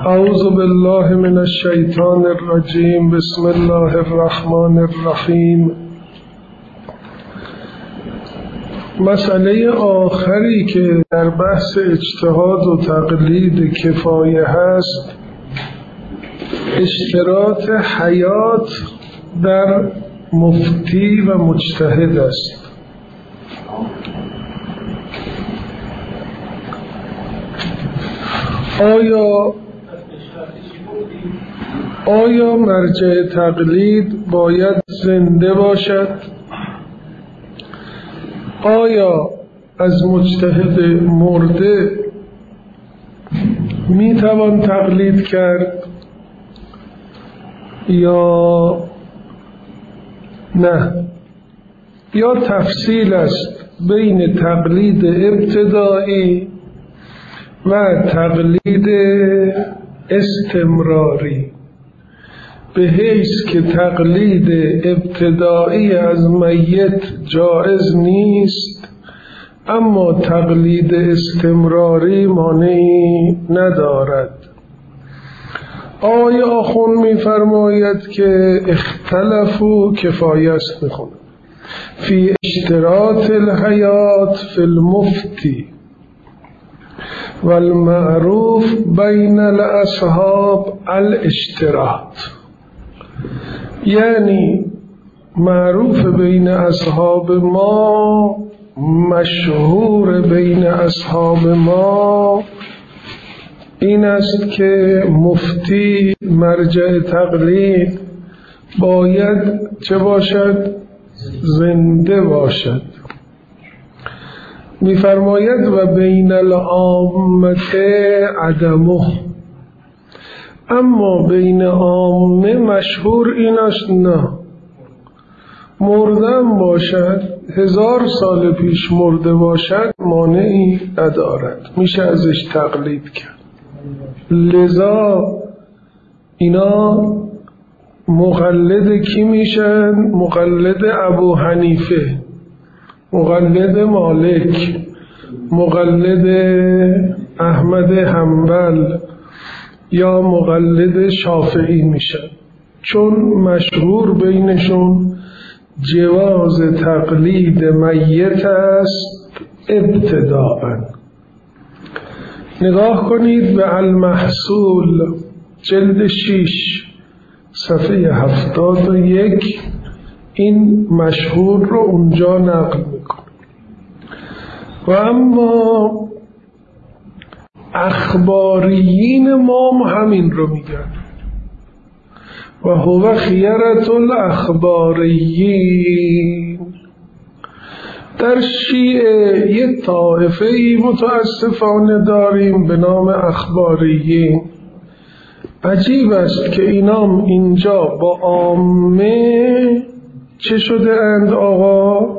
اعوذ بالله من الشیطان الرجیم. بسم الله الرحمن الرحیم. مسئله آخری که در بحث اجتهاد و تقلید کفایه هست اشتراط حیات در مفتی و مجتهد است. آیا مرجع تقلید باید زنده باشد؟ آیا از مجتهد مرده میتوان تقلید کرد یا نه؟ یا تفصیل است بین تقلید ابتدایی و تقلید استمراری، به حیث که تقلید ابتدایی از میت جائز نیست اما تقلید استمراری مانعی ندارد. آیا آخوند می‌فرماید که اختلفوا کفایه است میخونه فی اشتراط الحیات فی المفتی والمعروف بین الاصحاب الاشتراط، یعنی معروف بین اصحاب ما، مشهور بین اصحاب ما این است که مفتی مرجع تقلید باید چه باشد؟ زنده باشد. می‌فرماید و بین العامه عدمه، اما بین عامه مشهور این است نه، مردم باشد 1000 سال پیش مرده باشد مانعی ندارد، میشه ازش تقلید کرد. لذا اینا مقلد کی میشن؟ مقلد ابو حنیفه، مقلد مالک، مقلد احمد حنبل یا مقلد شافعی میشن، چون مشهور بینشون جواز تقلید میت است ابتداءً. نگاه کنید به المحصول جلد 6 صفحه 71 این مشهور رو اونجا نقل میکنه. و اما اخباریین ما همین رو میگن و هو خیرة الاخباریین. در شیعه یه طائفه‌ای متاسفانه داریم به نام اخباریین. عجیب است که اینام اینجا با عامه چه شده اند آقا؟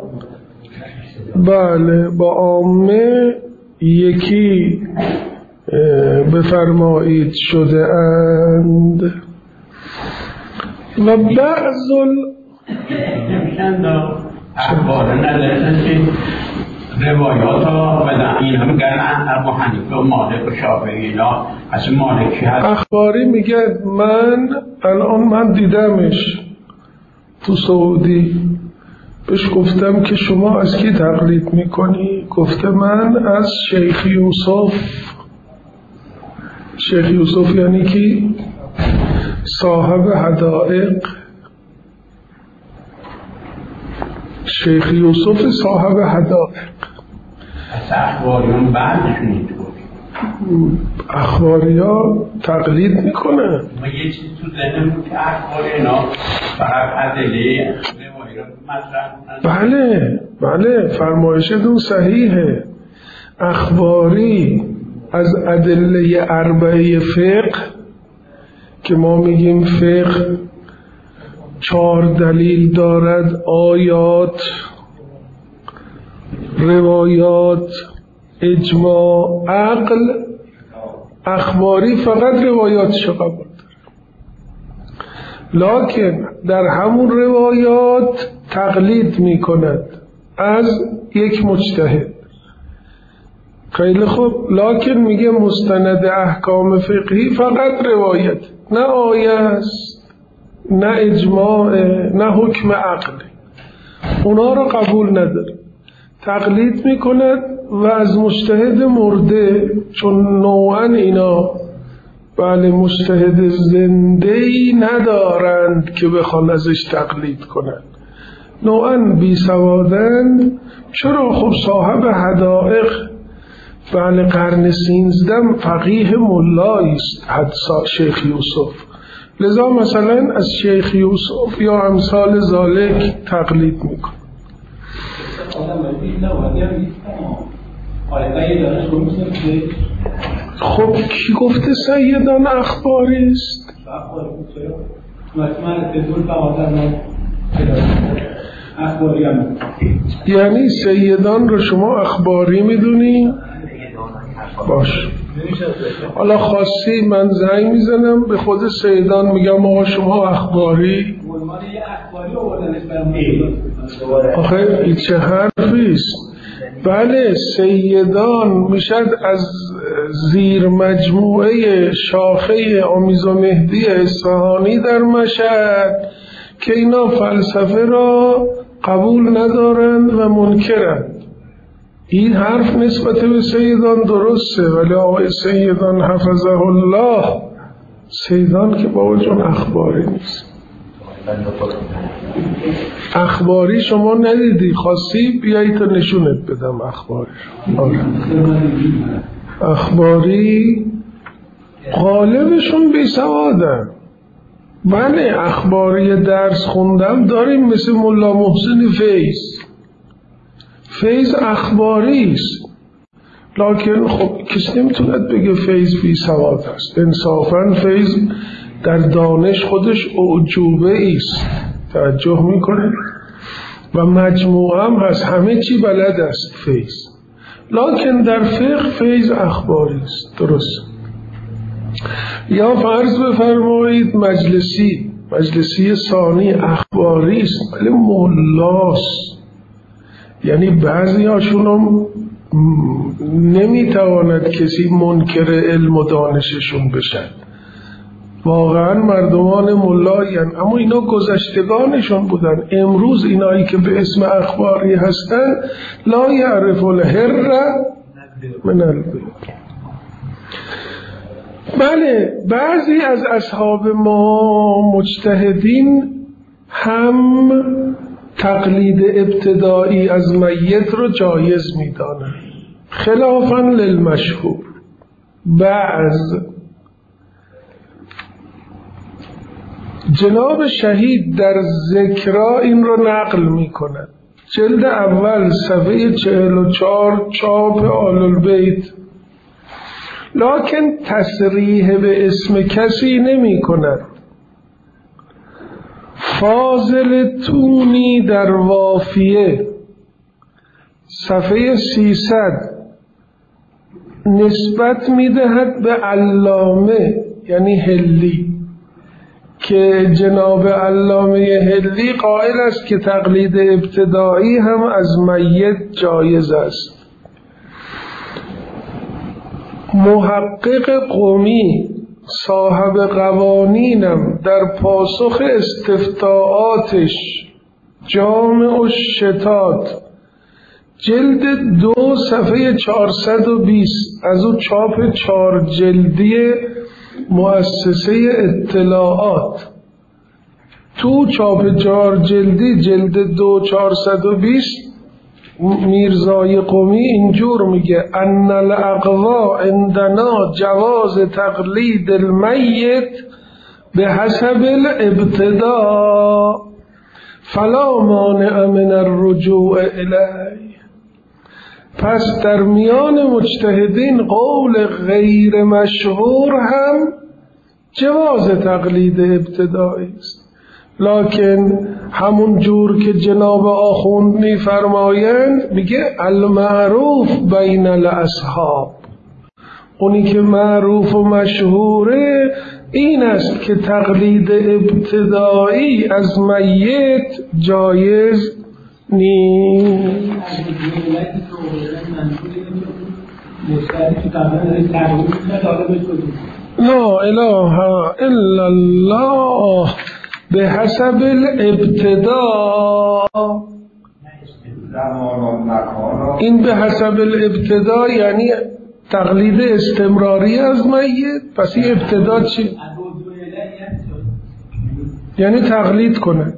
بله، با عامه یکی بفرمایید شده اند. و بعض اخبار ندارن که روایات ها و این هم گرن ابو حنیفه و مالک و شافعی اینا از مالکی هست. اخباری میگه من دیدمش تو سعودی، بهش گفتم که شما از کی تقلید میکنی؟ گفته من از شیخ یوسف. شیخ یوسف یعنی کی؟ صاحب حدائق. شیخ یوسف صاحب حدائق. از اخباریان بعدشونید اخباری ها تقلید میکنه. ما یه چیز تو ذهنم بود که اخباری اینا فقط ادله روایی رو مطرح کنن. بله فرمایشتون صحیحه. اخباری از ادله اربعه فقه که ما میگیم فقه 4 دلیل دارد: آیات، روایات، اجماع، عقل. اخباری فقط روایاتش قبول داره، لکن در همون روایات تقلید میکند از یک مجتهد. خیلی خوب، لکن میگه مستند احکام فقهی فقط روایت، نه آیه است، نه اجماع، نه حکم عقلی، اونا رو قبول نداره، تقلید میکند و از مجتهد مرده، چون نوعا اینا بله مجتهد زنده‌ای ندارند که بخوان ازش تقلید کنند، نوعا بی سوادند. چرا؟ خب صاحب حدائق بله قرن 13 فقیه ملایی است، حدث شیخ یوسف، لذا مثلا از شیخ یوسف یا امثال ذالک تقلید میکن. خب کی گفته سیدان اخباری است؟ یعنی سیدان رو شما اخباری میدونی؟ باش، حالا خواستی من زنگ میزنم به خود سیدان میگم آقا شما اخباری؟ آخه این چه حرفیست؟ بله سیدان میشد از زیر مجموعه شاخه آمیز و مهدی اصفهانی در مشهد که اینا فلسفه را قبول ندارند و منکرند. این حرف نسبت به سیدان درسته، ولی آقای سیدان حفظه الله، سیدان که بابا جون اخباری نیست. اخباری شما ندیدی، خواستی بیایی تا نشونت بدم اخباری. اخباری غالبشون بی سوادن. بله اخباری درس خوندم داریم، مثل ملا محسن فیض اخباری است، لکن خب کسی نمیتوند بگه فیض بی سواد است. انصافاً فیض در دانش خودش اعجوبه است، توجه میکنه و مجموعه هم هست، همه چی بلد است فیض، لکن در فقه فیض اخباری است. درست. یا فرض بفرمایید مجلسی ثانی اخباری است ولی ملاست، یعنی بعضی هاشون هم نمیتواند کسی منکر علم و دانششون بشن، واقعا مردمان ملایین، اما اینا گذشتگانشون بودن. امروز اینایی که به اسم اخباری هستن لا یعرف الحر من البیت. بله بعضی از اصحاب ما مجتهدین هم تقلید ابتدایی از میت رو جایز میدانند، خلافاً للمشهور. بعض جناب شهید در ذکرا این رو نقل می کند، جلد اول صفحه 44 چاپ آل البیت، لکن تصریح به اسم کسی نمی کند. فاضل تونی در وافیه صفحه 300 نسبت می دهد به علامه یعنی هلی، که جناب علامه هلی قائل است که تقلید ابتدایی هم از میت جایز است. محقق قمی صاحب قوانینم در پاسخ استفتاءاتش جامع الشتات جلد 2 صفحه 420 از او چاپ 4 جلدی مؤسسه اطلاعات، تو چاپ 4 جلدی جلد 2 420 میرزای قمی اینجور میگه ان الاقوا عندنا جواز تقلید المیت به حسب الابتداء فلا مانع من الرجوع الیه. پس در میان مجتهدین قول غیر مشهور هم جواز تقلید ابتدایی است، لکن همون جور که جناب آخوند میفرمایند میگه المعروف بین الاصحاب، اونی که معروف و مشهوره این است که تقلید ابتدایی از میت جایز نیست. لا اله الا الله به حسب الابتدا. این به حسب الابتدا یعنی تقلید استمراری از میت. پس این ابتدا چی؟ یعنی تقلید کنه.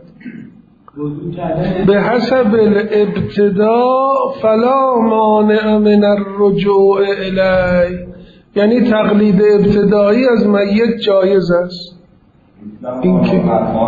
به حسب الابتدا فلا مانع من الرجوع الی، یعنی تقلید ابتدایی از میت جایز است. این که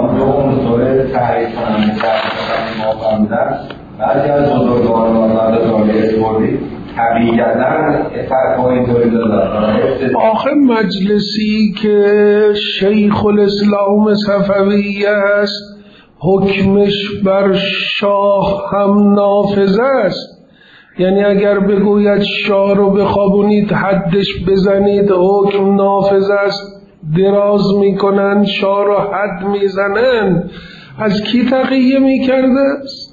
بعضی از بزرگان آزاد داره اسمولی طبیعی کردن فتوا اینطوری دادن. آخه مجلسی که شیخ الاسلام صفوی است حکمش بر شاه هم نافذ است، یعنی اگر بگوید شاه رو بخوابونید حدش بزنید حکم نافذ است، دراز میکنن شاه رو حد میزنن. از کی تقیه میکرده است؟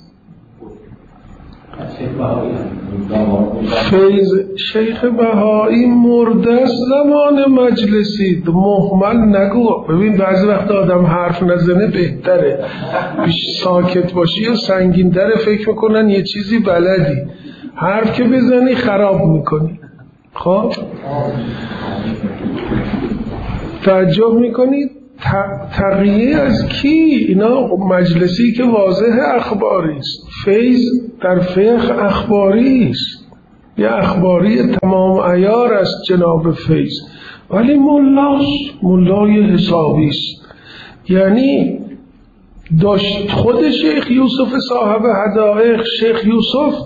فیض شیخ بهایی مرده است زمان مجلسی. محمل نگو. ببین بعضی وقت آدم حرف نزنه بهتره، بیش ساکت باشی و سنگین تره، فکر میکنن یه چیزی بلدی، حرف که بزنی خراب میکنی. خب تعجب میکنید تقیه از کی؟ اینا مجلسی که واضح اخباری است. فیض در فقه اخباری است، یه اخباری تمام عیار است جناب فیض، ولی ملای حسابی است. یعنی داشت خود شیخ یوسف صاحب حدائق، شیخ یوسف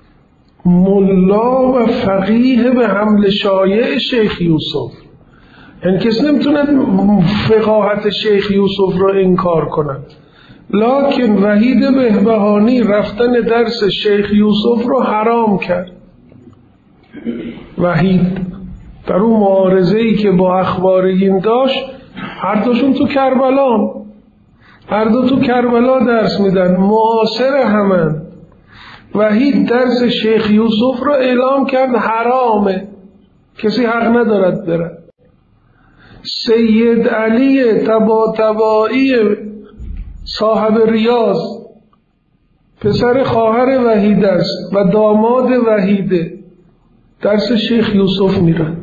ملا و فقیه به حمل شایع شیخ یوسف، یعنی کسی نمیتونه فقاهت شیخ یوسف رو انکار کنه. لکن وحید بهبهانی رفتن درس شیخ یوسف رو حرام کرد. وحید در اون معارضه‌ای که با اخباریین داشت، هر دوشون تو کربلا، هر دو تو کربلا درس میدن، معاصر همن. وحید درس شیخ یوسف رو اعلام کرد حرامه، کسی حق ندارد بره. سید علی طباطبایی صاحب ریاض پسر خواهر وحید است و داماد وحیده، درس شیخ یوسف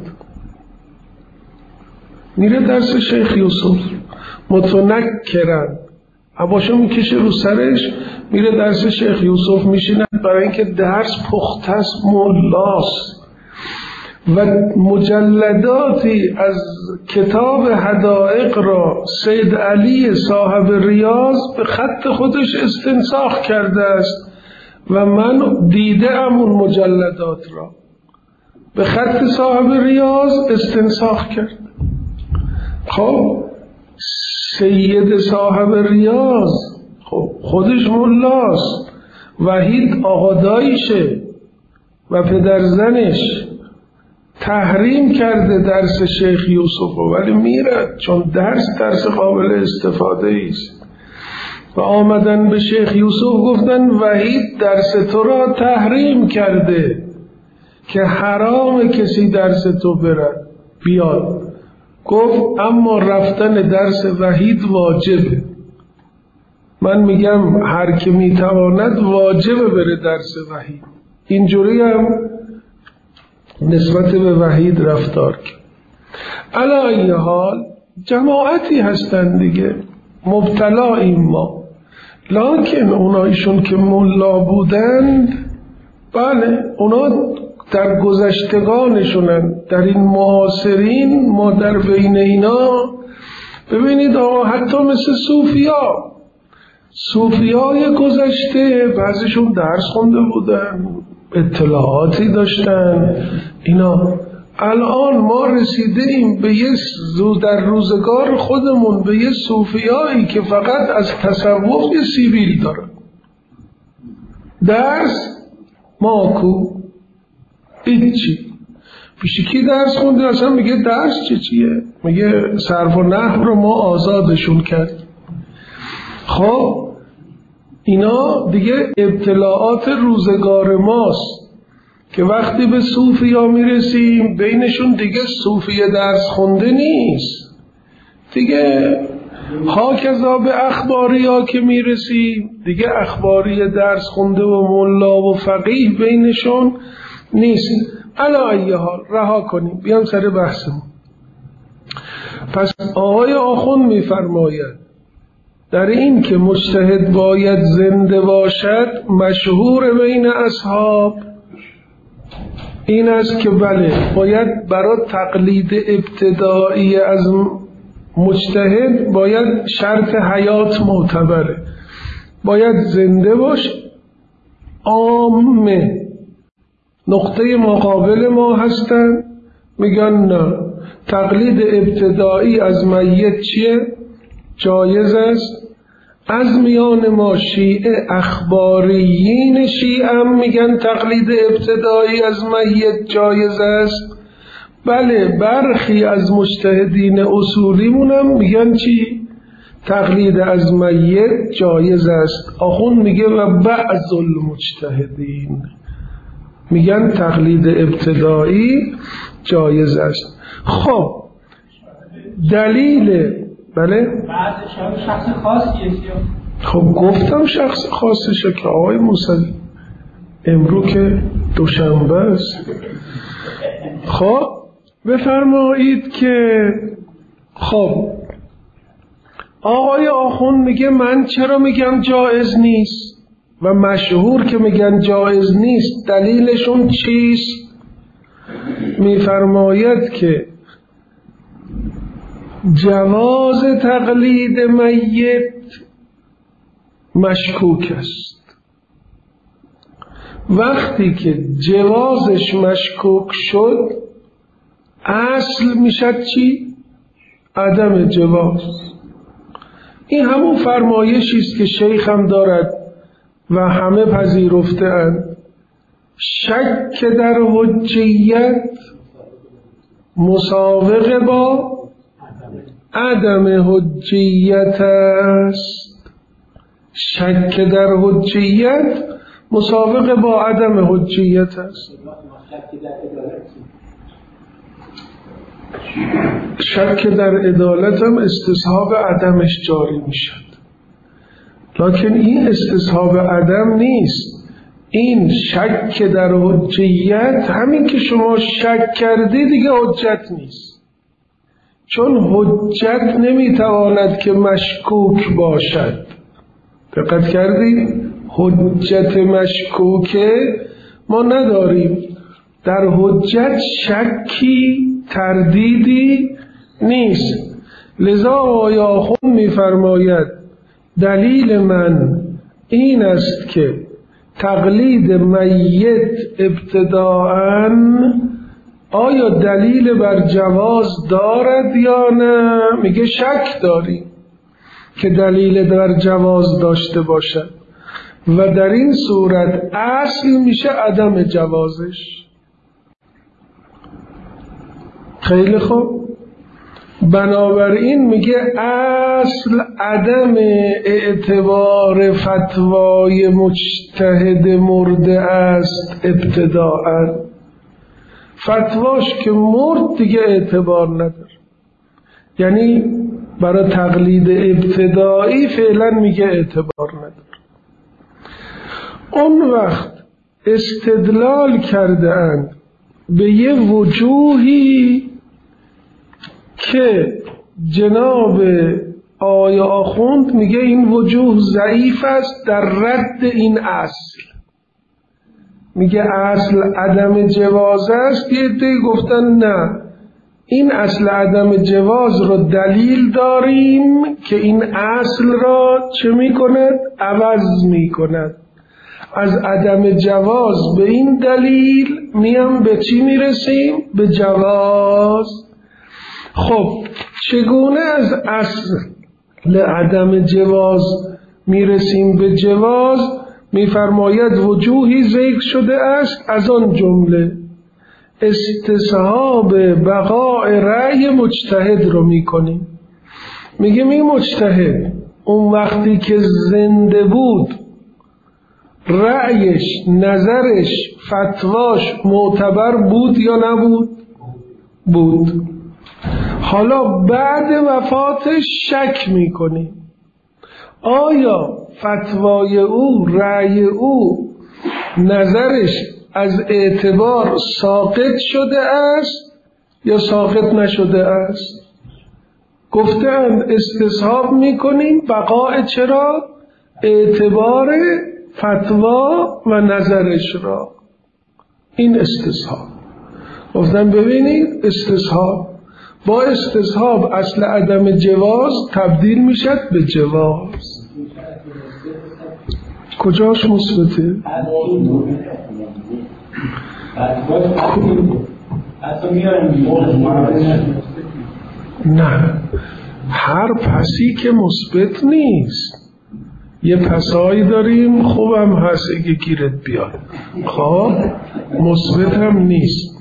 میره درس شیخ یوسف متنکرن، عباشو میکشه رو سرش، میره درس شیخ یوسف میشینه، برای اینکه درس پخته است، ملاست. و مجلداتی از کتاب حدائق را سید علی صاحب ریاض به خط خودش استنساخ کرده است و من دیدم اون مجلدات را به خط صاحب ریاض استنساخ کرد. خب سید صاحب ریاض خب خودش ملاست، وحید آقادایشه و پدرزنش تحریم کرده درس شیخ یوسف، ولی میره چون درس قابل استفاده است. و آمدن به شیخ یوسف گفتن وحید درس تو را تحریم کرده که حرام کسی درس تو بره بیاد. گفت اما رفتن درس وحید واجبه. من میگم هر که میتواند واجبه بره درس وحید. اینجوری هم نسبت به وحید رفتار کرد. علی ای حال جماعتی هستن دیگه مبتلاییم ما، لکن اونایشون که ملا بودند، بله اونا در گذشتگانشونن، در این معاصرین ما در بین اینا ببینید آقا حتی مثل صوفیای گذشته بعضیشون درس خونده بودن، اطلاعاتی داشتن اینا. الان ما رسیدیم به یه در روزگار خودمون به یه صوفیایی که فقط از تصوف یه سیبیل دارن، درس ماکو هیچی. پیش کی درس خونده اصلا میگه درس چیه؟ میگه صرف و نحو رو ما آزادشون کرد. خب اینا دیگه ابتلاعات روزگار ماست که وقتی به صوفیا میرسیم بینشون دیگه صوفی درس خونده نیست دیگه، هاکذا به اخباریا که میرسیم دیگه اخباری درس خونده و ملا و فقیه بینشون نیست. علا ای حال رها کنیم، بیام سر بحثمون. پس آقای آخوند میفرماید در این که مجتهد باید زنده باشد، مشهور بین اصحاب این است که بله باید برای تقلید ابتدایی از مجتهد باید شرط حیات معتبره، باید زنده باش. عامه نقطه مقابل ما هستن میگن نه، تقلید ابتدایی از میت چیه؟ جایز است. از میان ما شیعه اخباریین شیعه هم میگن تقلید ابتدایی از میت جایز است. بله برخی از مجتهدین اصولیمون هم میگن چی؟ تقلید از میت جایز است. آخوند میگه و بعض المجتهدین میگن تقلید ابتدایی جایز است. خب دلیل بله بعد شخص خاصیه. خب گفتم شخص خاصشه که آقای موسوی امرو که دوشنبه است. خب بفرمایید که خب آقای آخوند میگه من چرا میگم جایز نیست و مشهور که میگن جایز نیست دلیلشون چیست؟ میفرماید که جواز تقلید میت مشکوک است. وقتی که جوازش مشکوک شد اصل میشد چی؟ عدم جواز. این همون فرمایشی است که شیخ هم دارد و همه پذیرفته اند. شک در حجیت مساوق با عدم حجیت است. شک در حجیت مساوق با عدم حجیت است. شک در عدالت هم استصحاب عدمش جاری میشد، لکن این استصحاب عدم نیست. این شک در حجیت همین که شما شک کردی دیگه حجت نیست، چون حجت نمیتواند که مشکوک باشد. دقت کردید؟ حجت مشکوکه ما نداریم. در حجت شکی تردیدی نیست. لذا آقای آخوند میفرماید دلیل من این است که تقلید میت ابتداءً آیا دلیل بر جواز دارد یا نه؟ میگه شک داریم که دلیل بر جواز داشته باشد و در این صورت اصل میشه عدم جوازش. خیلی خوب، بنابراین میگه اصل عدم اعتبار فتوای مجتهد مرده است ابتداءً. فتواش که مرد دیگه اعتبار نداره، یعنی برای تقلید ابتدایی فعلا میگه اعتبار نداره. اون وقت استدلال کرده اند به یه وجوهی که جناب آقای آخوند میگه این وجوه ضعیف است در رد این اصل. میگه اصل عدم جواز است. یه عده‌ای گفتن نه، این اصل عدم جواز رو دلیل داریم که این اصل را چه میکند؟ عوض میکند. از عدم جواز به این دلیل میام به چی میرسیم؟ به جواز. خب چگونه از اصل عدم جواز میرسیم به جواز؟ میفرماید وجوهی ذکر شده است، از آن جمله استصحاب بقاء رأی مجتهد رو میکنیم. میگه می مجتهد اون وقتی که زنده بود رأیش، نظرش، فتواش معتبر بود یا نبود؟ بود. حالا بعد وفاتش شک میکنیم آیا فتوای او، رأی او، نظرش از اعتبار ساقط شده است یا ساقط نشده است؟ گفتند استصحاب میکنیم بقای چرا؟ اعتبار فتوا و نظرش را. این استصحاب. گفتن ببینید استصحاب با استصحاب اصل عدم جواز تبدیل میشد به جواز. کجاش مثبته؟ نه، هر پسی که مثبت نیست. یه پسایی داریم خوبم هست اگه گیرت بیاد، خب مثبت هم نیست.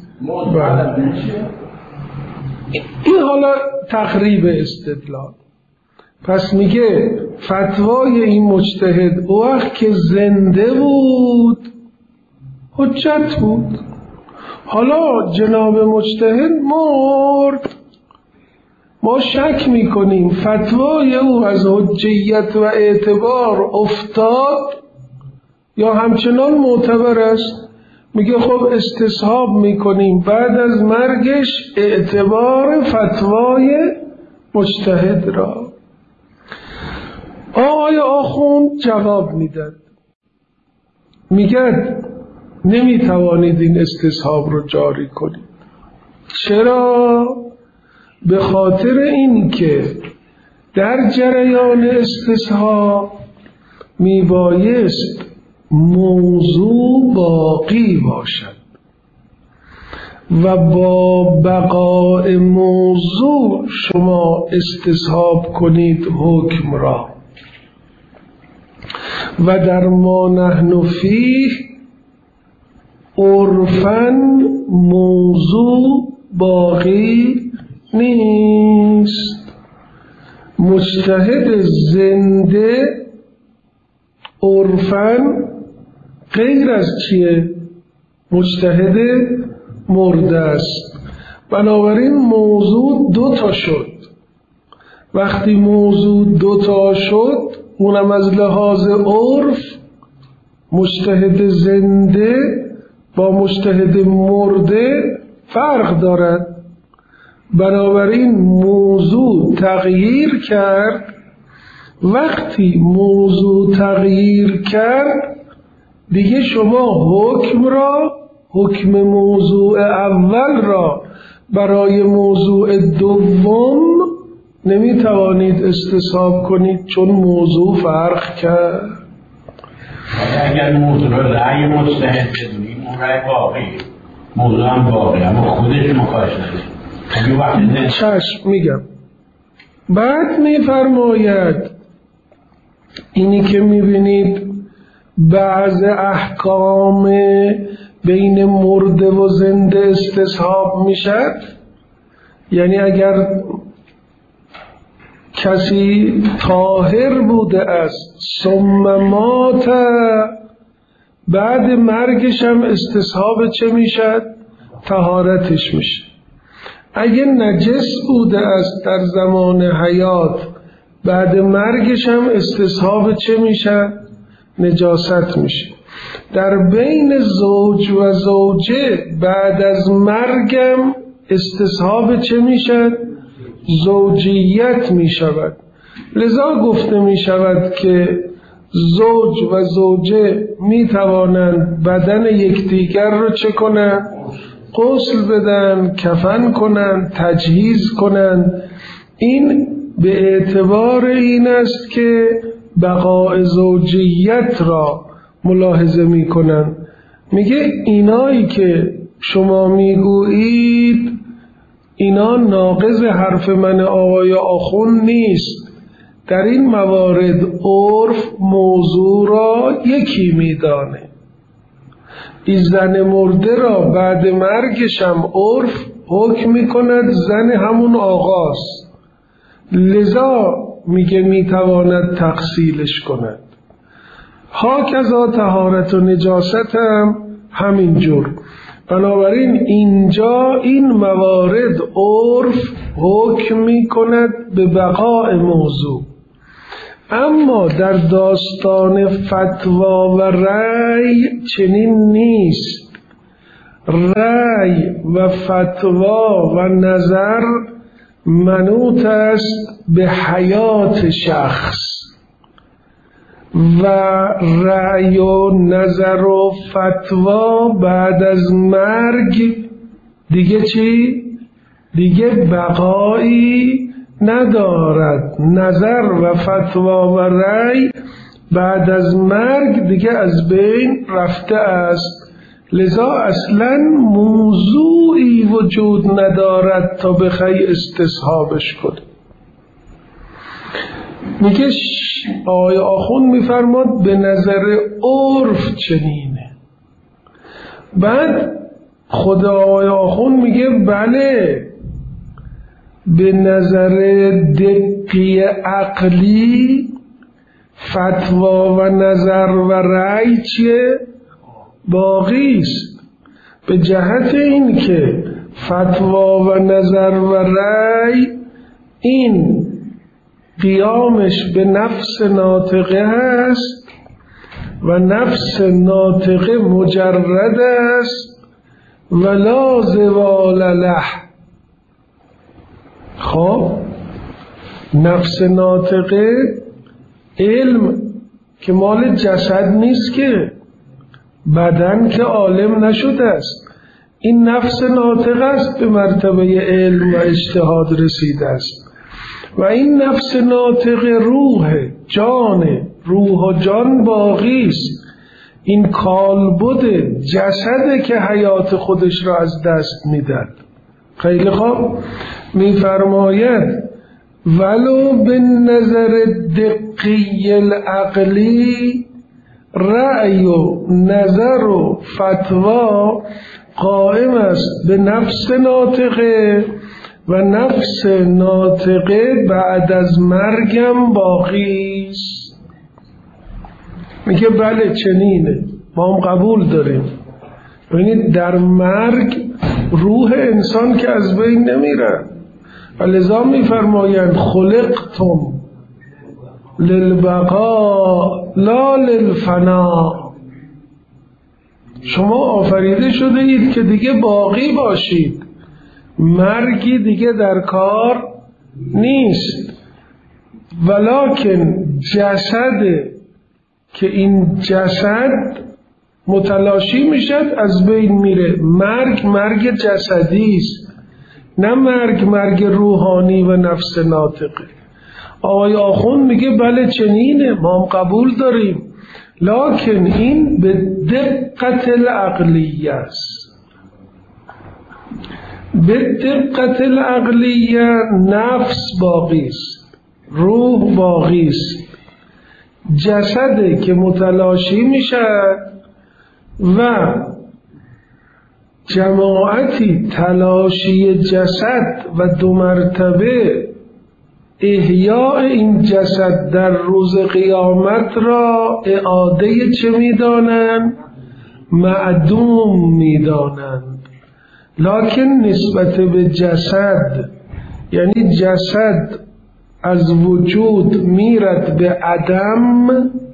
این حالا تقریب استدلال. پس میگه فتوای این مجتهد او وقت که زنده بود حجت بود. حالا جناب مجتهد مرد، ما شک میکنیم فتوای او از حجیت و اعتبار افتاد یا همچنان معتبر است. میگه خب استصحاب میکنیم بعد از مرگش اعتبار فتوای مجتهد را. آقای آخوند جواب میدن، میگه نمیتوانید این استصحاب رو جاری کنید. چرا؟ به خاطر این که در جریان استصحاب میبایست موضوع باقی باشد و با بقای موضوع شما استصحاب کنید حکم را. و در ما نحن فیه عرفاً موضوع باقی نیست. مجتهد زنده عرفاً غیر از چیه؟ مجتهد مرده است. بنابراین موضوع دوتا شد. وقتی موضوع دوتا شد اونم از لحاظ عرف مجتهد زنده با مجتهد مرده فرق دارد. بنابراین موضوع تغییر کرد. وقتی موضوع تغییر کرد دیگه شما حکم موضوع اول را برای موضوع دوم نمیتوانید استصحاب کنید چون موضوع فرق کرد. اگر موضوع را رأی مجتهد بدونیم اون رأی باقی، موضوع هم باقی اما خودش مخارج نده. چشم میگم. بعد میفرماید اینی که میبینید بعض احکام بین مرده و زنده استصحاب میشد، یعنی اگر کسی طاهر بوده است ثم مات بعد مرگش هم استصحاب چه میشد؟ طهارتش میشه. اگه نجس بوده است در زمان حیات بعد مرگش هم استصحاب چه میشه؟ نجاست میشه. در بین زوج و زوجه بعد از مرگم استصحاب چه میشه؟ زوجیت میشود. لذا گفته میشود که زوج و زوجه میتوانند بدن یکدیگر رو چه کنند؟ غسل بدن، کفن کنند، تجهیز کنند. این به اعتبار این است که بقای زوجیت را ملاحظه میکنند. میگه اینایی که شما میگویید اینا ناقض حرف من آقای آخوند نیست. در این موارد عرف موضوع را یکی میدانه. این زن مرده را بعد مرگشم عرف حکم میکند زن همون آغاست. لذا میگه میتواند تغسیلش کند. هاکذا طهارت و نجاست هم همینجور. بنابراین اینجا این موارد عرف حکم می کند به بقاء موضوع، اما در داستان فتوا و رأی چنین نیست. رأی و فتوا و نظر منوط است به حیات شخص و رأی و نظر و فتوا بعد از مرگ دیگه چی؟ دیگه بقایی ندارد. نظر و فتوا و رأی بعد از مرگ دیگه از بین رفته است، لذا اصلا موضوعی وجود ندارد تا بخوای استصحابش کنی. میگه آقای آخوند میفرماد به نظر عرف چنینه. بعد خود آقای آخوند میگه بله به نظر دقی عقلی فتوا و نظر و رأی چیه؟ باقی است. به جهت این که فتوا و نظر و رأی این قیامش به نفس ناطقه است و نفس ناطقه مجرد است و لا زوال له. خب نفس ناطقه علم که مال جسد نیست، که بدن که عالم نشده است، این نفس ناطقه است به مرتبه علم و اجتهاد رسیده است و این نفس ناطقه روح جان، روح و جان باقی است. این کالبد جسده که حیات خودش را از دست میدهد. خیلی خوب میفرماید ولو به نظر دقی العقلی رأی و نظر و فتوا قائم است به نفس ناطقه و نفس ناطقه بعد از مرگم باقی است. میگه بله چنینه، ما هم قبول داریم. ببینید در مرگ روح انسان که از بین نمیره و لذا میفرمایند خلقتم للبقاء لا للفنا. شما آفریده شده اید که دیگه باقی باشید، مرگی دیگه در کار نیست. ولکن جسد که این جسد متلاشی میشد از بین میره. مرگ جسدی است، نه مرگ روحانی و نفس ناطقه. آقای آخوند میگه بله چنینه، ما هم قبول داریم، لکن این به دقت العقلیه است. به دقت العقلیه نفس باقی است، روح باقی است، جسده که متلاشی میشه و جماعتی تلاشی جسد و دو مرتبه احیاء این جسد در روز قیامت را اعاده چه میدانند؟ معدوم میدانند. لکن نسبت به جسد، یعنی جسد از وجود میرد به عدم،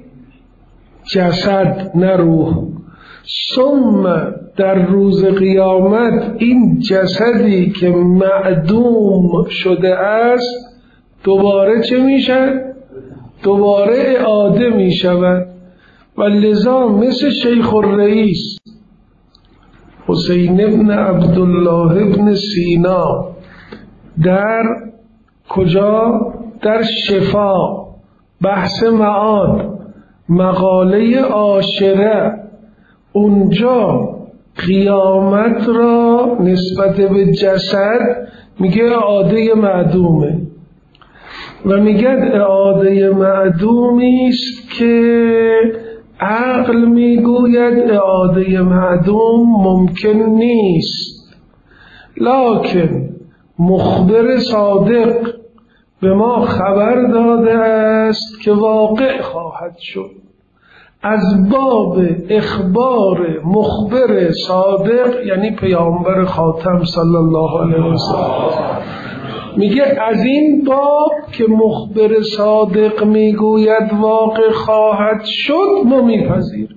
جسد نه روح. ثم در روز قیامت این جسدی که معدوم شده است دوباره چه میشه؟ دوباره اعاده میشود. و لذا مثل شیخ الرئیس حسین ابن عبدالله ابن سینا در کجا؟ در شفا بحث معاد مقاله عاشره، اونجا قیامت را نسبت به جسد میگه اعاده معدومه و میگه اعاده معدومی است که عقل میگوید اعاده معدوم ممکن نیست، لکن مخبر صادق به ما خبر داده است که واقع خواهد شد. از باب اخبار مخبر صادق، یعنی پیامبر خاتم صلی الله علیه وسلم، میگه از این باب که مخبر صادق میگوید واقع خواهد شد ما میپذیر.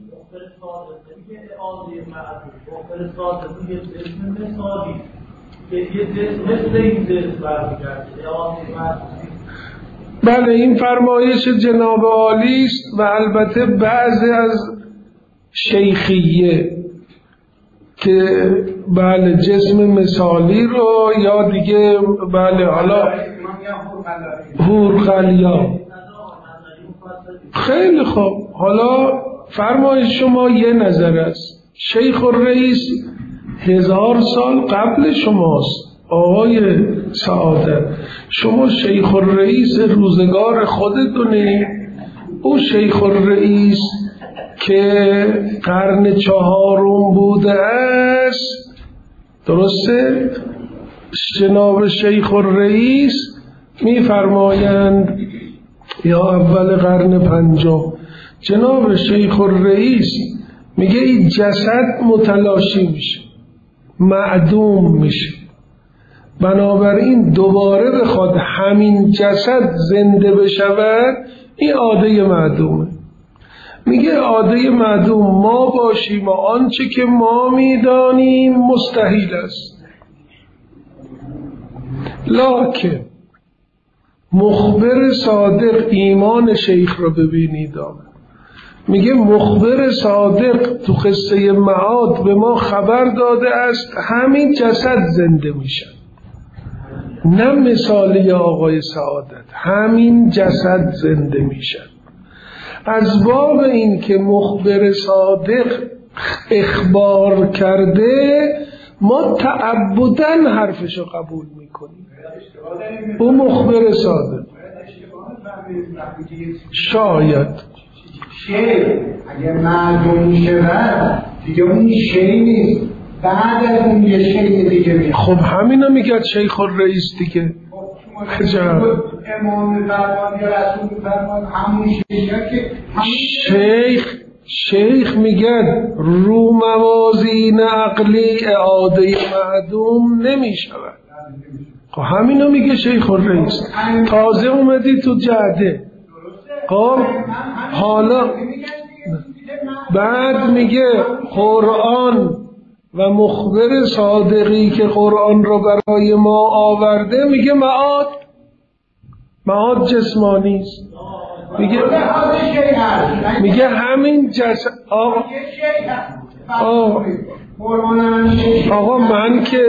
بله این فرمایش جناب عالی است و البته بعضی از شیخیه که بله جسم مثالی رو یا دیگه بله حالا هورخلیا. خیلی خوب، حالا فرمایش شما یه نظر است. شیخ الرئیس 1000 سال قبل شماست آقای سعادت. شما شیخ الرئیس روزگار خودتونه، او شیخ الرئیس که قرن 4 بوده است، درسته؟ جناب شیخ الرئیس میفرمایند یا اول قرن 5 جناب شیخ الرئیس میگه این جسد متلاشی میشه، معدوم میشه، بنابراین دوباره بخواد همین جسد زنده بشود این عاده معدومه. میگه عاده معدوم ما باشیم و آنچه که ما میدانیم مستحیل است. لکن مخبر صادق، ایمان شیخ رو ببینید، میگه مخبر صادق تو قصه معاد به ما خبر داده است همین جسد زنده میشه، نه مثالی آقای سعادت، همین جسد زنده میشه. از باب این که مخبر صادق اخبار کرده ما تعبداً حرفشو قبول میکنیم. او مخبر صادق شاید اگر معدوم شود دیگه اون شی نیست، بعد از اون یه شی دیگه میاد. خب همینو میگه شیخ الرئیس دیگه. عجب. امام فرمان یا رسول فرمان همون شیخ که شیخ میگن رو موازین عقلی اعاده معدوم نمیشود. خب همینو میگه شیخ الرئیس. تازه اومدی تو جعده. خب حالا بعد میگه قرآن و مخبر صادقی که قرآن رو برای ما آورده میگه معاد جسمانی است. میگه همین جسد آقا من که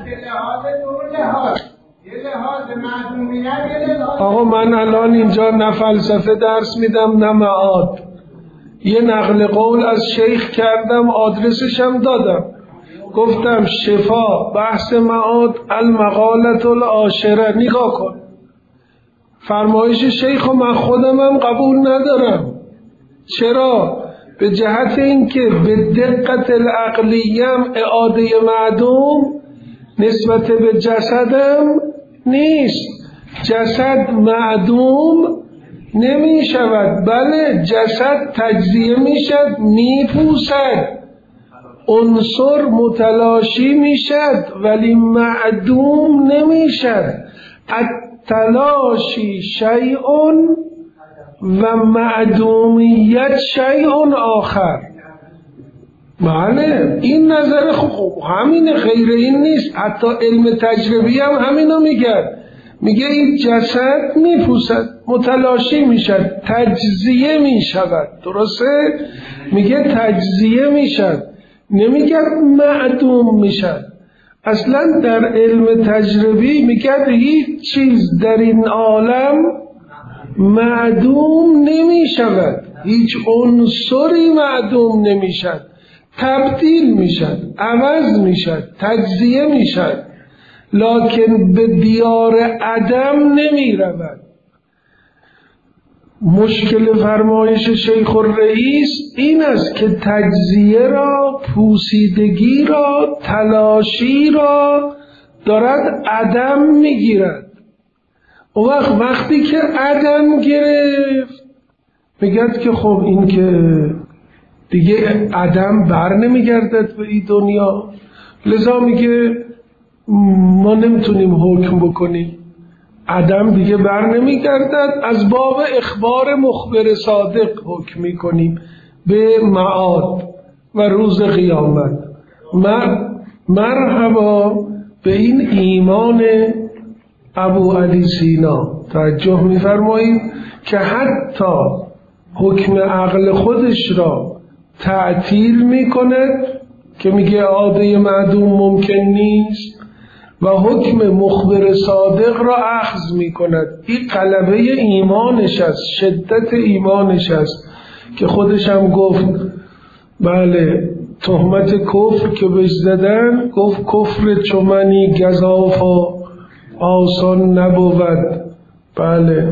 آقا من الان اینجا نه فلسفه درس میدم نه معاد، یه نقل قول از شیخ کردم، آدرسش هم دادم، گفتم شفا بحث معاد المقالة العاشره، نگاه کن. فرمایش شیخ و من خودم هم قبول ندارم. چرا؟ به جهت اینکه به دقت العقلیم اعاده معدوم نسبت به جسدم نیست. جسد معدوم نمی شود، بله جسد تجزیه می شد، می پوسد، عنصر متلاشی می شد ولی معدوم نمی شد. التلاشی شیء و معدومیت شیء آخر. بله این نظر خوب همینه، غیر این نیست. حتی علم تجربی هم همینو میگه این جسد میپوسد، متلاشی میشد، تجزیه میشود. درسته؟ میگه تجزیه میشد، نمیگه معدوم میشد. اصلا در علم تجربی میگه هیچ چیز در این عالم معدوم نمیشود، هیچ عنصری معدوم نمیشد، تبدیل میشد، عوض میشد، تجزیه میشد، لکن به دیار عدم نمی رود. مشکل فرمایش شیخ الرئیس این است که تجزیه را، پوسیدگی را، تلاشی را دارد عدم میگیرد. اون وقتی که عدم گرفت میگد که خب این که دیگه عدم بر نمیگردد به این دنیا. لذا میگه ما نمیتونیم حکم بکنیم، عدم دیگه بر نمیگردد، از باب اخبار مخبر صادق حکم میکنیم به معاد و روز قیامت. مرحبا به این ایمان ابو علی سینا. توجه میفرمایید که حتی حکم عقل خودش را تعطیل میکند که میگه عاده معدوم ممکن نیست و حکم مخبر صادق را اخذ میکند. این غلبه ایمانش است، شدت ایمانش است که خودش هم گفت بله تهمت کفر که بهش زدن، گفت کفر چو منی گزافا آسان نبود. بله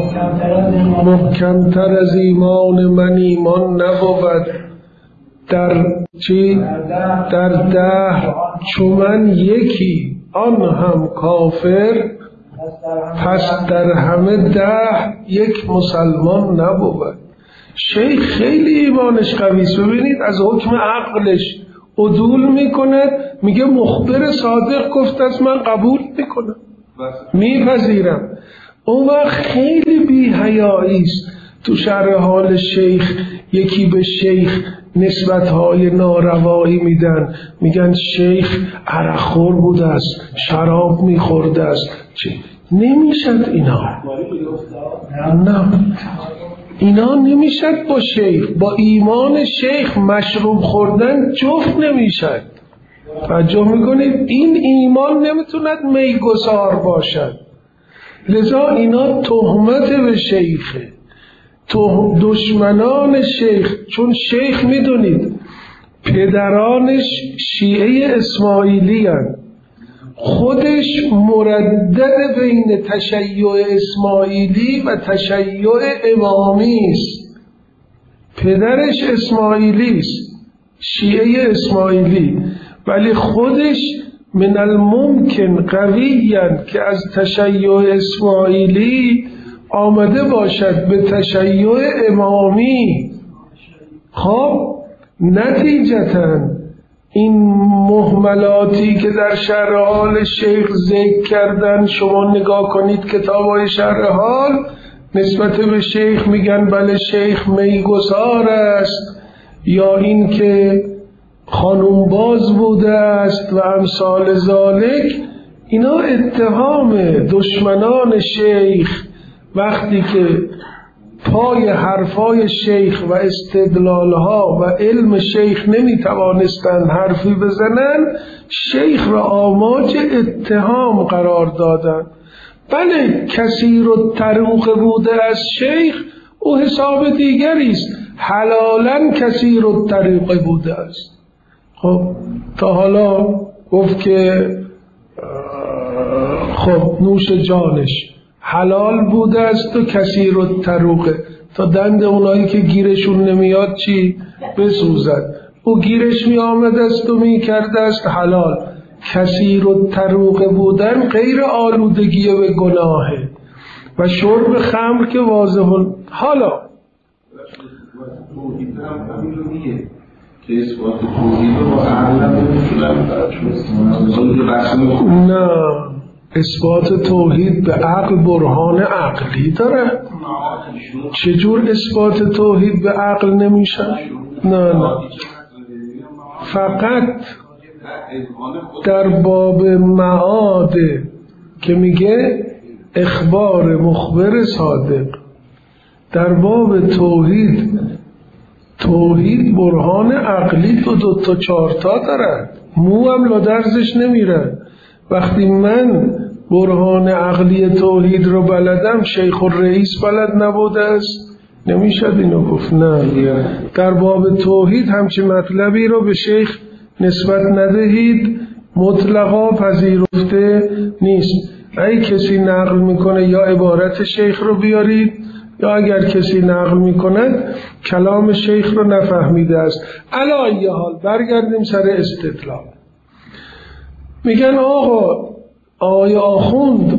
محکمتر از ایمان من ایمان نبود. در چی؟ در ده چو من یکی آن هم کافر، پس در همه ده یک مسلمان نبود. شیخ خیلی ایمانش قویست. ببینید از حکم عقلش عدول میکند، میگه مخبر صادق گفت از من قبول میکنم، میپذیرم. اون وقت خیلی بی حیاییست تو شرح حال شیخ یکی به شیخ نسبتهای ناروایی میدن، میگن شیخ عرقخور بوده است، شراب میخورده است. نمیشد اینا، نه اینا نمیشد با شیخ، با ایمان شیخ مشروب خوردن جفت نمیشد. توجه میکنید؟ این ایمان نمیتوند میگسار باشد. لذا اینا تهمت به شیخه، دشمنان شیخ. چون شیخ میدونید پدرانش شیعه اسماعیلی هستند، خودش مردد بین تشیع اسماعیلی و تشیع امامی است. پدرش اسماعیلی است، شیعه اسماعیلی، ولی خودش من الممکن قویاً که از تشیع اسماعیلی آمده باشد به تشیع امامی. خب نتیجتاً این مهملاتی که در شرح حال شیخ ذکر کردن، شما نگاه کنید کتاب‌های شرح حال نسبت به شیخ میگن بله شیخ میگسار است، یا این که خانوم باز بوده است و امثال ذالک. اینا اتهام دشمنان شیخ. وقتی که پای حرفای شیخ و استدلالها و علم شیخ نمیتوانستند حرفی بزنن، شیخ را آماج اتهام قرار دادن. بله کثیر الطرق بوده از شیخ، او حساب دیگری است، حلالا کثیر الطرق بوده است. خب تا حالا گفت که خب نوش جانش حلال بوده است و کثیر الطرق، تا دند اونایی که گیرشون نمیاد چی بسوزد. او گیرش می آمد است و می کرده است حلال. کثیر الطرق بودن غیر آلودگی به گناهه و شرب خمر که واضح. حالا نه، اثبات توحید به عقل برهان عقلی داره. چجور اثبات توحید به عقل نمیشه؟ نه فقط در باب معاد که میگه اخبار مخبر صادق. در باب توحید برهان عقلی دو تا چهار تا دارد، مو هم لادرزش نمیره. وقتی من برهان عقلی توحید رو بلدم، شیخ الرئیس بلد نبوده است؟ نمیشد اینو گفت. نه، در باب توحید همچین مطلبی رو به شیخ نسبت ندهید، مطلقا پذیرفته نیست. اگه کسی نقل میکنه یا عبارت شیخ رو بیارید، یا اگر کسی نقل میکند کلام شیخ رو نفهمیده است. علی ای حال برگردیم سر استدلال. میگن آقای آخوند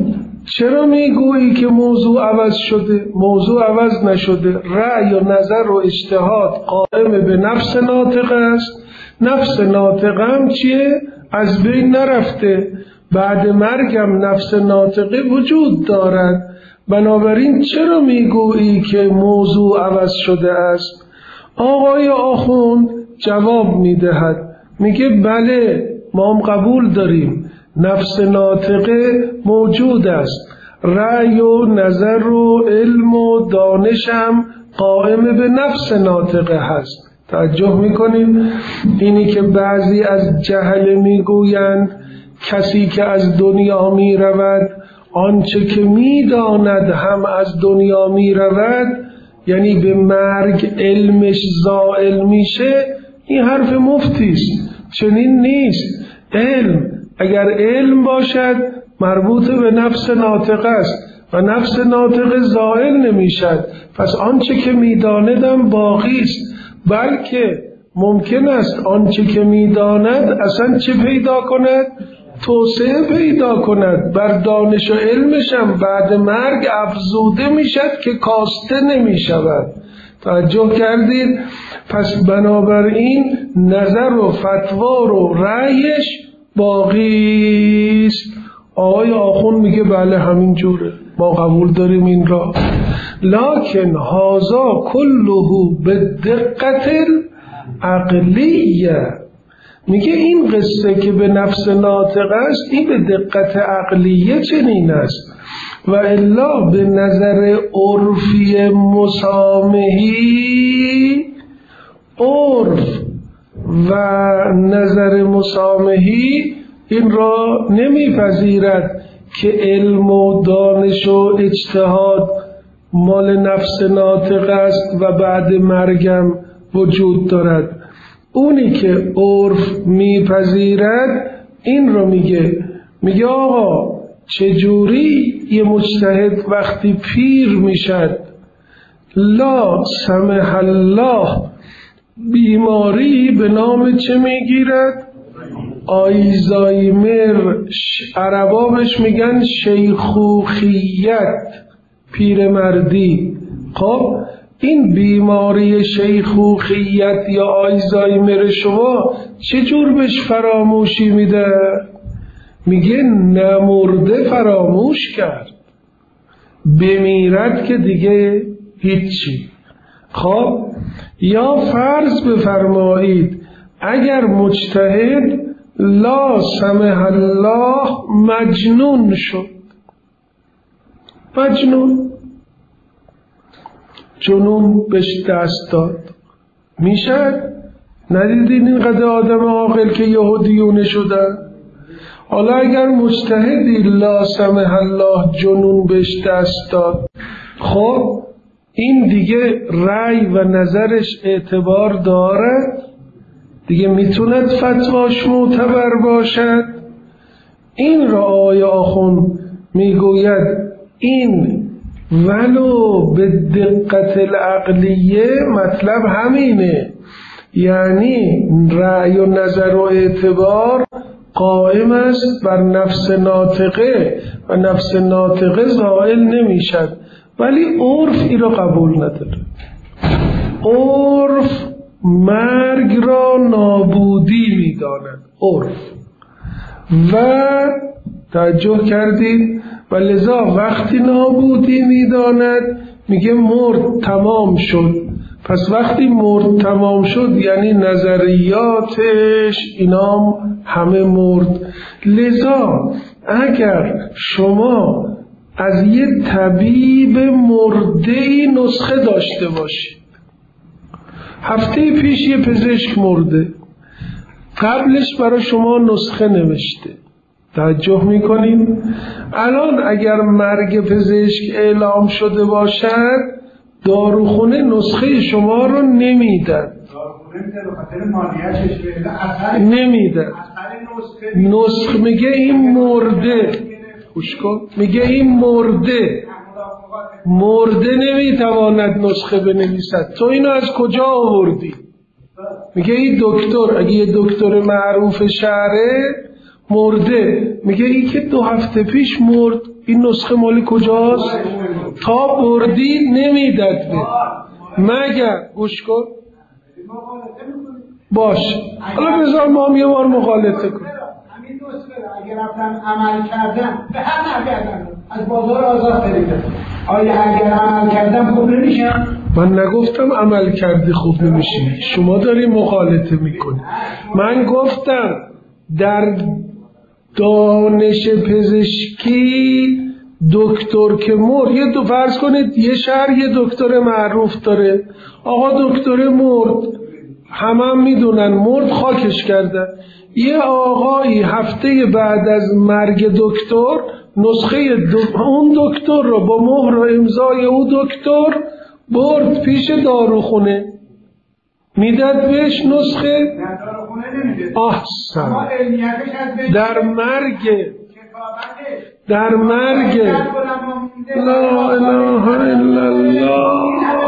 چرا میگویی که موضوع عوض شده؟ موضوع عوض نشده. رأی و نظر و اجتهاد قائم به نفس ناطق است. نفس ناطقم چیه؟ از بین نرفته. بعد مرگم نفس ناطقه وجود دارد. بنابراین چرا میگویی که موضوع عوض شده است؟ آقای آخوند جواب میدهد، میگه بله ما هم قبول داریم، نفس ناطقه موجود است، رأی و نظر و علم و دانشم قائم به نفس ناطقه هست. توجه میکنیم؟ اینی که بعضی از جهل میگویند کسی که از دنیا میرود آنچه که میداند هم از دنیا میرود، یعنی به مرگ علمش زائل میشه، این حرف مفتی است. چنین نیست. علم اگر علم باشد مربوط به نفس ناطق است و نفس ناطق زائل نمیشد، پس آنچه که میداندم باقی است. بلکه ممکن است آنچه که میداند اصلا چه پیدا کند؟ توسعه پیدا کند، بر دانش و علمشم بعد مرگ افزوده میشد که کاسته نمیشود. توجه کردید؟ پس بنابراین نظر و فتوا و رأیش باقی است. آقای آخوند میگه بله همین جوره، ما قبول داریم این را. لکن هذا کله بدقت عقلیه. میگه این قصه که به نفس ناطق است این به دقت عقلیه چنین است، و الا به نظر عرفی مسامحی، عرف و نظر مسامحی این را نمیپذیرد که علم و دانش و اجتهاد مال نفس ناطق است و بعد مرگم وجود دارد. اونی که عرف میپذیرد این رو میگه آقا چجوری یه مجتهد وقتی پیر میشد لا سمح الله بیماری به نام چه میگیرد؟ آلزایمر، عربا بهش میگن شیخوخیت، پیرمردی. خب این بیماری شیخوخیت یا آلزایمر شما چجور بهش فراموشی میده؟ میگه نمرده فراموش کرد، بمیرد که دیگه هیچی. خب یا فرض بفرمایید اگر مجتهد لا سمح الله مجنون شد، مجنون، جنون بهش دست داد، میشد؟ ندیدین اینقدر آدم عاقل که یهودیونه شدن؟ حالا اگر مجتهدی لا سمح الله جنون بهش دست داد، خب این دیگه رأی و نظرش اعتبار دارد؟ دیگه میتوند فتواش معتبر باشد؟ این را آقای آخوند میگوید این ولو به دقت العقلیه مطلب همینه، یعنی رأی و نظر و اعتبار قائم است بر نفس ناطقه و نفس ناطقه زائل نمیشد، ولی عرف این را قبول نداره. عرف مرگ را نابودی میداند، عرف. و توجه کردید؟ و لذا وقتی نابودی میداند میگه مرد تمام شد. پس وقتی مرد تمام شد یعنی نظریاتش اینام همه مرد. لذا اگر شما از یه طبیب مرده‌ای نسخه داشته باشید، هفته پیش یه پزشک مرده، قبلش برای شما نسخه نوشته، توجه میکنیم؟ الان اگر مرگ پزشک اعلام شده باشد داروخونه نسخه شما رو نمیدن، نمیدن. نسخه میگه این مرده، خوش کن، میگه این مرده نمیتواند نسخه بنویسد. تو اینو از کجا آوردی؟ میگه این دکتر، اگه یه دکتر معروف شهره مرده، میگه این که 2 هفته پیش مرد، این نسخه مال کجاست؟ تا بردی نمیدد به مگر گوش کن باش. حالا بذار ما هم یه بار مغالطه کنیم. همین نسخه اگر رفتن عمل کردن به هم نگردن از بازار آزاد خریدن، آیا اگر عمل کردن خوب نمیشن؟ من نگفتم عمل کردی خوب نمیشی، شما داری مغالطه میکنی. من گفتم در دانش پزشکی دکتر که مرد، یه فرض کنید یه شهر یه دکتر معروف داره، آقا دکتر مرد، همه میدونن مرد، خاکش کردن. یه آقایی هفته بعد از مرگ دکتر نسخه اون دکتر رو با مهر و امضای او دکتر برد پیش داروخونه، میداد بهش نسخه. احسن. در مرگ لا اله الا الله.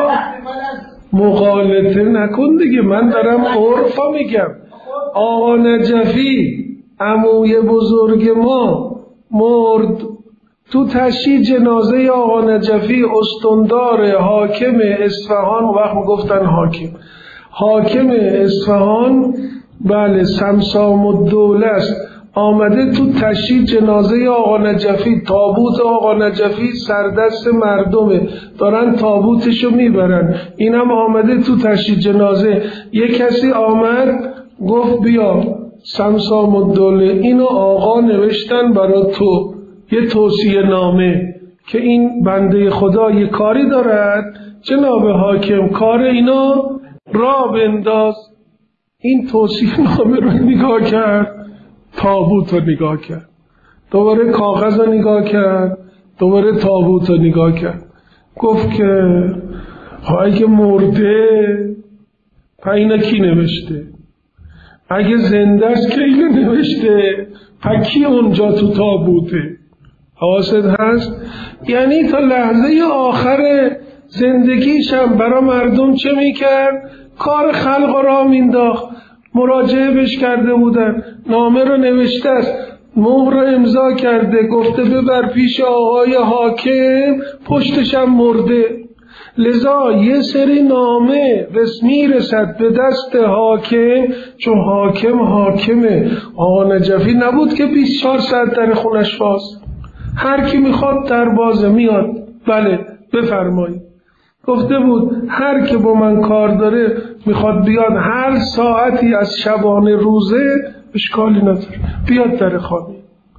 مغالطه نکن دیگه، من دارم عرفا میگم. آقا نجفی عموی بزرگ ما مرد، تو تشییع جنازه آقا نجفی استاندار حاکم اصفهان، وقت میگفتن حاکم اصفهان، بله سمسام الدوله است، آمده تو تشییع جنازه آقا نجفی. تابوت آقا نجفی سردست مردمه، دارن تابوتشو میبرن، اینم آمده تو تشییع جنازه. یک کسی آمد گفت بیا سمسام الدوله، اینو آقا نوشتن برای تو، یه توصیه نامه که این بنده خدا یه کاری دارد، جناب حاکم کار اینا را بنداز. این توصیه نامه رو نگاه کرد، تابوت رو نگاه کرد، دوباره کاغذ رو نگاه کرد، دوباره تابوت رو نگاه کرد. گفت که اگه مرده اینا کی نوشته؟ اگه زنده است که اینو نوشته؟ کی اونجا تو تابوته؟ حواست هست؟ یعنی تا لحظه آخر زندگیشم برای مردم چه میکرد؟ کار خلق را مینداخت. مراجعه بش کرده بودن، نامه رو نوشته است، مهر رو امضا کرده، گفته ببر پیش آقای حاکم، پشتشم مرده. لذا یه سری نامه رسمی رسد به دست حاکم، چون حاکمه. آقا نجفی نبود که 24 ساعت در خونش باز، هر کی میخواد در بازه میاد، بله بفرمایید. گفته بود هر که با من کار داره میخواد بیاد هر ساعتی از شبانه روزه، اشکالی نداره، بیاد در خانه،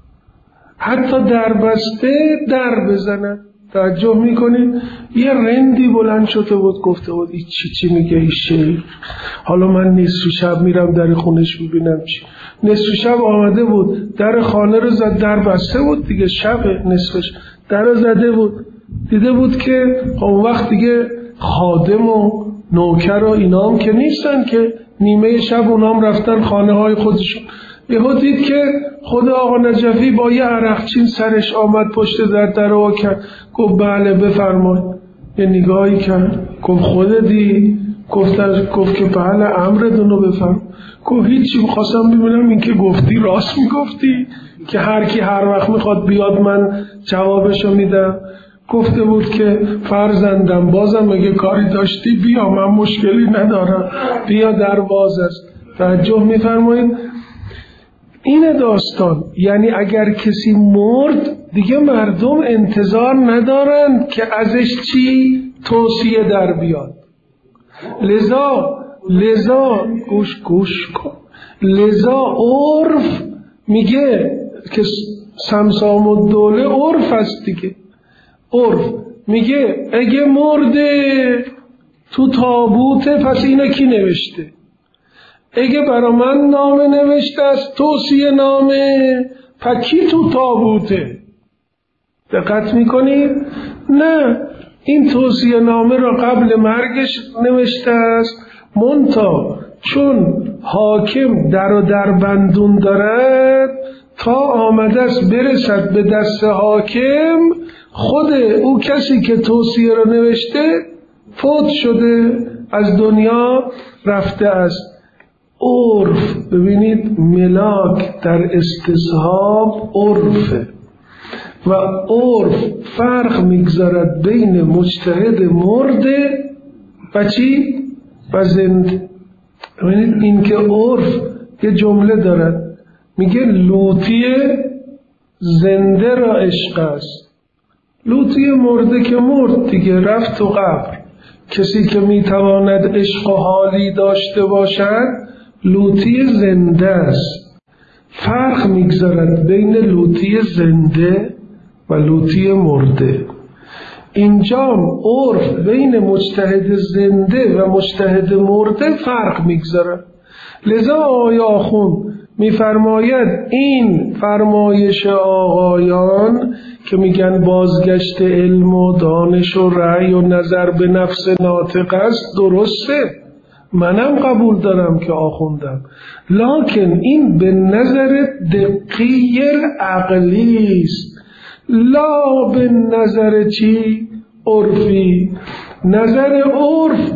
حتی در بسته در بزنن. توجه میکنید؟ یه رندی بلند شده بود گفته بود این چی میگه این شیخ؟ حالا من نصف شب میرم در خونش میبینم چی. نصف شب آمده بود در خانه رو زد، در بسته بود دیگه، شب نصفش در رو زده بود، دیده بود که اون وقت دیگه خادم و نوکر و اینام که نیستن که، نیمه شب اونام رفتن خانه های خودشون. یهو دید که خود آقا نجفی با یه عرقچین سرش آمد پشت در وا کرد. گفت بله بفرمایید. یه نگاهی کرد، گفت خودتی؟ گفت که بله امرتونو بفرم. گفت هیچی، می‌خواستم ببینم این که گفتی راست میگفتی که هر کی هر وقت میخواد بیاد من جوابشو میدم؟ گفته بود که فرزندم بازم اگه کاری داشتی بیا، من مشکلی ندارم، بیا در باز است. توجه میفرمایید؟ این داستان یعنی اگر کسی مرد دیگه مردم انتظار ندارن که ازش چی توصیه در بیاد. لذا گوش کن، لذا عرف میگه که سمسام الدوله عرف است دیگه. عرف میگه اگه مرده تو تابوته، پس اینو کی نوشته؟ اگه برا من نامه نوشته است، توصیه نامه، پس کی تو تابوته؟ دقت میکنید؟ نه، این توصیه نامه را قبل مرگش نوشته است، منتها چون حاکم در و در بندون دارد، تا آمده است برسد به دست حاکم، خود او کسی که توصیه را نوشته فوت شده، از دنیا رفته است. عرف، ببینید ملاک در استصحاب عرفه. و عرف فرق میگذارد بین مجتهد مرده و چی؟ و زنده. ببینید این که عرف یه جمله دارد میگه لوطی زنده را عشق است. لوطی مرده که مرد دیگه، رفت تو قبر. کسی که میتواند عشق و حالی داشته باشد لوطی زنده است. فرق میگذارد بین لوطی زنده و لوطی مرده. اینجا عرف بین مجتهد زنده و مجتهد مرده فرق میگذارد. لذا آقای آخوند میفرماید این فرمایش آقایان که میگن بازگشت علم و دانش و رأی و نظر به نفس ناطق است درسته، منم قبول دارم که آخوندم، لکن این به نظر دقیق عقلی است، لا به نظر چی؟ عرفی. نظر عرف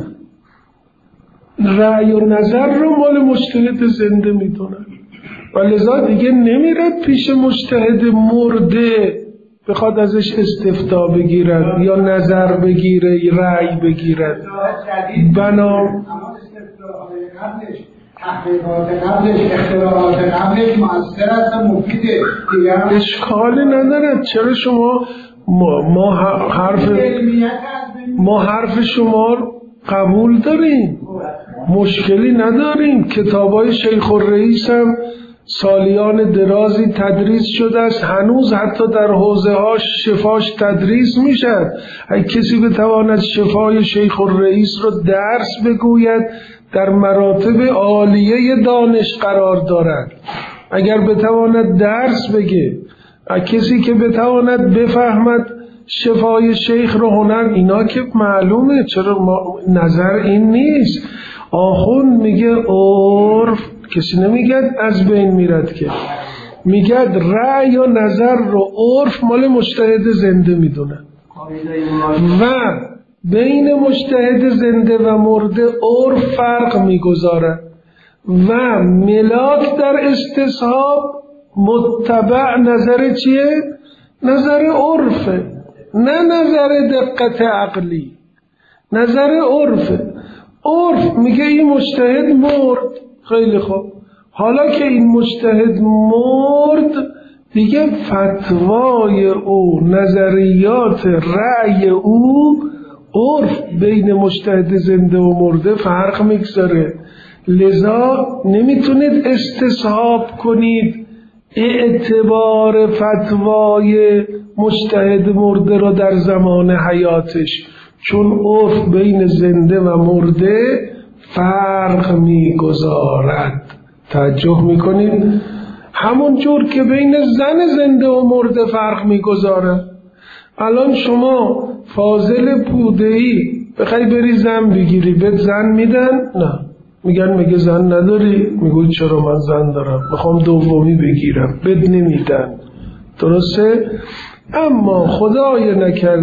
رأی و نظر رو مال مجتهد زنده میدونن و لذا دیگه نمیرد پیش مجتهد مرده بخواد ازش استفتاء بگیرد یا نظر بگیره یا رأی بگیرد. تحقیقات قبلش، اختراعات قبلش مؤثر است و مفیده. اشکالی ندارد. چرا شما ما حرف شما قبول داریم، مشکلی نداریم. کتابای شیخ الرئیس هم سالیان درازی تدریس شده است، هنوز حتی در حوزه هاش شفاش تدریس میشد. اگه کسی بتواند شفای شیخ الرئیس رو درس بگوید در مراتب عالیه دانش قرار دارد. اگر بتواند درس بگه، کسی که بتواند بفهمد شفای شیخ رو هنر، اینا که معلومه. چرا نظر این نیست؟ آخوند میگه عرف، کسی نمیگه از بین میرد، که میگه رأی و نظر رو عرف مال مجتهد زنده میدونه و بین مجتهد زنده و مرده عرف فرق میگذاره و ملاک در استصحاب متبع نظر چیه؟ نظر عرفه، نه نظر دقت عقلی، نظر عرفه. عرف میگه این مجتهد مرد، خیلی خوب، حالا که این مجتهد مرد دیگه فتوای او، نظریات، رأی او، عرف بین مجتهد زنده و مرده فرق میگذاره. لذا نمیتونید استصحاب کنید اعتبار فتوای مجتهد مرده را در زمان حیاتش، چون عرف بین زنده و مرده فرق میگذارد. توجه میکنید؟ همون جور که بین زن زنده و مرده فرق میگذاره. الان شما فاضل پوده‌ای بخوای بری زن بگیری، بهت زن میدن؟ نه، میگن مگه زن نداری؟ میگوی چرا من زن دارم، میخوام دومی بگیرم، بهت نمیدن. درسته؟ اما خدای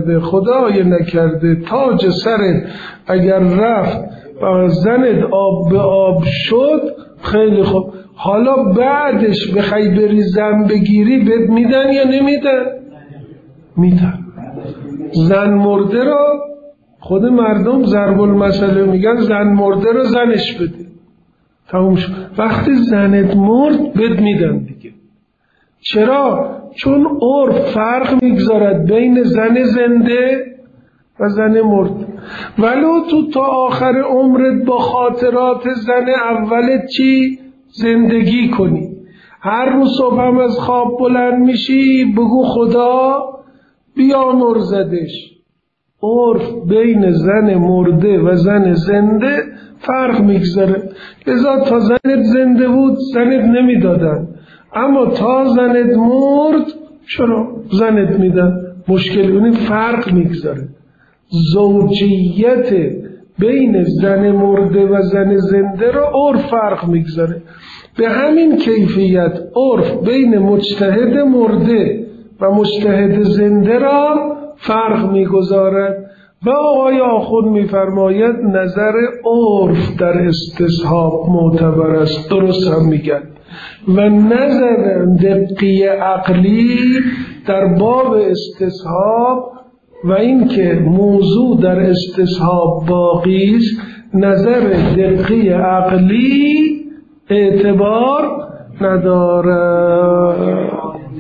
نکرده تاج سرت اگر رفت و زنت آب به آب شد، خیلی خوب، حالا بعدش بخوای بری زن بگیری بهت میدن یا نمیدن؟ میدن. زن مرده را خود مردم ضرب المثل میگن زن مرده را زنش بده، تموم شد. وقتی زنت مرد بهت میدن دیگه. چرا؟ چون عرف فرق میگذارد بین زن زنده و زن مرده. ولو تو تا آخر عمرت با خاطرات زن اولت چی؟ زندگی کنی. هر روز صبح هم از خواب بلند میشی بگو خدا بیامرز زدش. عرف بین زن مرده و زن زنده فرق میگذاره. لذا تا زنت زنده بود زنت نمیدادن، اما تا زنت مرد چرا زنت میدن؟ مشکل اونی فرق میگذاره. زوجیت بین زن مرده و زن زنده را عرف فرق میگذاره. به همین کیفیت عرف بین مجتهد مرده و مجتهد زنده را فرق میگذارد. و آقای آخوند میفرماید نظر عرف در استصحاب معتبر است، درست هم میگن، و نظر دقیق عقلی در باب استصحاب و اینکه موضوع در استصحاب باقی است، نظر دقیق عقلی اعتبار نداره.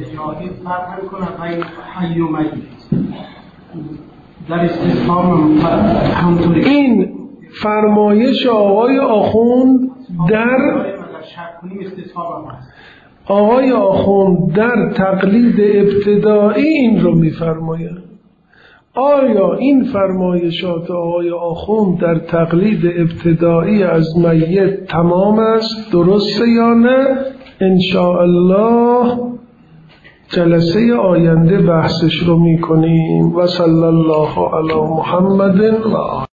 این فرمایش آقای آخوند در تقلید ابتدایی این رو می‌فرماید. آیا این فرمایشات آقای آخوند در تقلید ابتدایی از میت تمام است، درسته یا نه؟ انشاءالله جلسه آینده بحثش رو میکنیم. و صلی الله علی محمد و